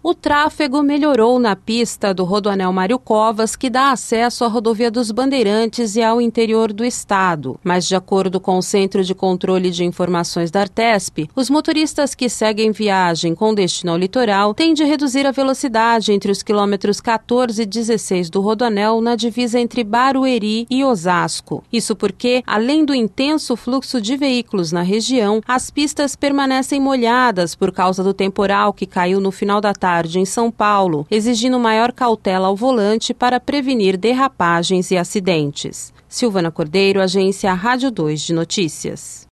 O tráfego melhorou na pista do Rodoanel Mário Covas, que dá acesso à rodovia dos Bandeirantes e ao interior do estado. Mas, de acordo com o Centro de Controle de Informações da Artesp, os motoristas que seguem viagem com destino ao litoral têm de reduzir a velocidade entre os quilômetros 14 e 16 do Rodoanel na divisa entre Barueri e Osasco. Isso porque, além do intenso fluxo de veículos na região, as pistas permanecem molhadas por causa do temporal que caiu no final da tarde em São Paulo, exigindo maior cautela ao volante para prevenir derrapagens e acidentes. Silvana Cordeiro, Agência Rádio 2 de Notícias.